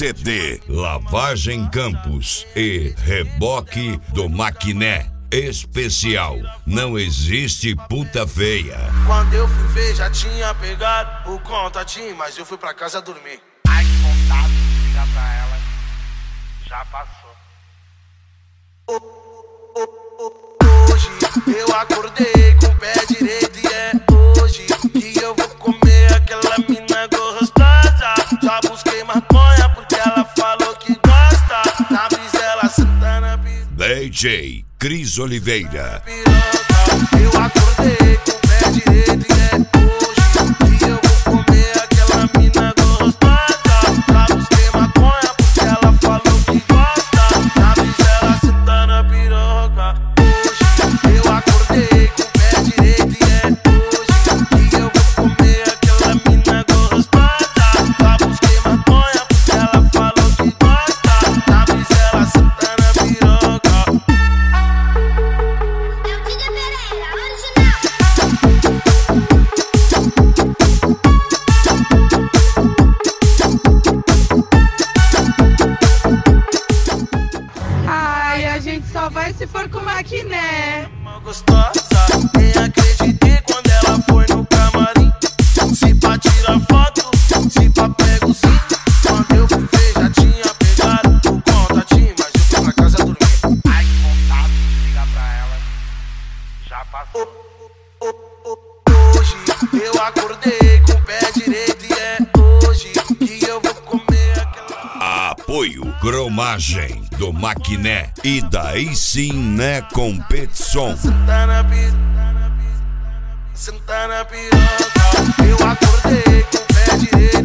CD, Lavagem Campos e Reboque do Maquiné. Especial, não existe puta feia. Quando eu fui ver já tinha pegado o contatinho, mas eu fui pra casa dormir. Ai, que vontade de ligar pra ela, já passou. Hoje eu acordei com o pé direito e é hoje que eu vou comer aquela mina gostosa. Já busquei maconha porque ela falou que gosta. Na brisa ela senta na DJ Cris Oliveira. piroca. Eu acordei com o pé direito e é hoje que eu vou comer aquela mina gostosa. Já busquei maconha porque ela falou que gosta. Na brisa ela senta na piroca. Hoje eu acordei com o pé direito e é hoje que eu vou comer aquela mina gostosa. Já busquei maconha porque ela falou que gosta. Na brisa ela senta na piroca. Ai, a gente só vai se for com maquiné. Uma gostosa, nem acreditei quando ela foi no camarim. Se pra tirar foto, se pra pego sim. Quando eu fui ver já tinha pegado o contatinho, mas eu fui pra casa dormir. Ai, que vontade de ligar pra ela, já passou. Hoje eu acordei com o pé direito e é hoje que eu vou comer aquela... Apoio Cromagem do Maquiné. E daí sim, né, competição. Senta na piroca. Eu acordei com o pé direito.